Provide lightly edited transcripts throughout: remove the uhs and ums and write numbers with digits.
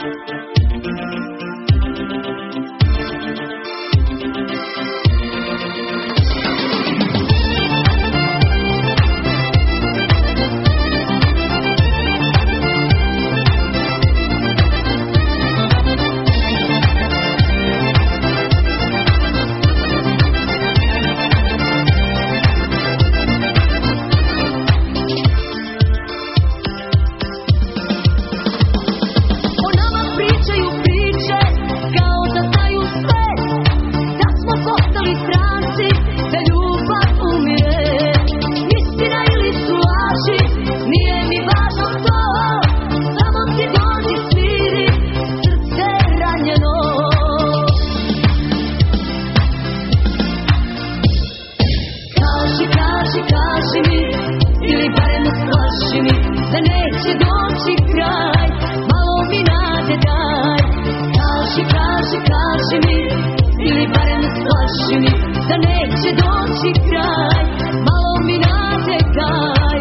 Da neće doći kraj, malo mi nade daj. Kaži, kaži, kaži mi, ili barem slaži mi, da neće doći kraj, malo mi nade daj.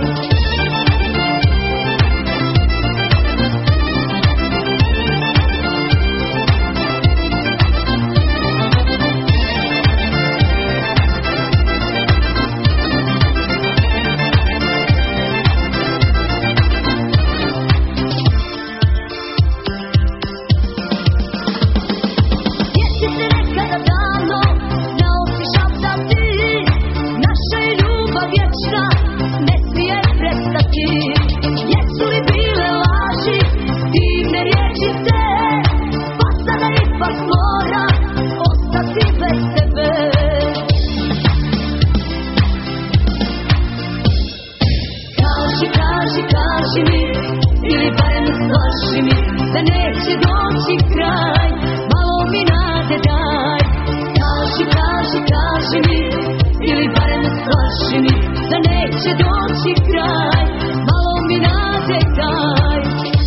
Kaži mi, ili barem slaži mi, da neće doći kraj, malo mi nade daj. Kaži, kaži, kaži mi, ili barem slaži mi, da neće doći kraj, malo mi nade daj.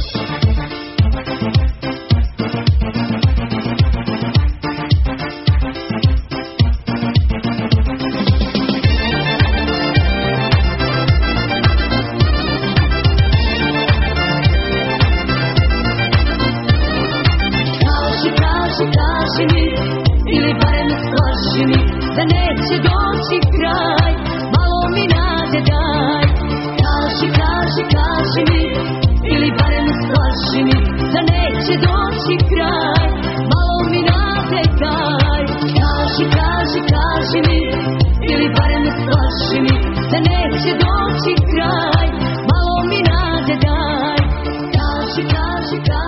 Kaži mi, ili barem slaži mi, da neće doći kraj, malo mi nade daj. Kaži, kaži, kaži mi, ili barem slaži mi, da neće doći kraj, malo mi nade daj. Kaži, kaži, kaži mi, ili barem slaži mi, da neće doći kraj, malo mi nade daj. Kaži, kaži, kaži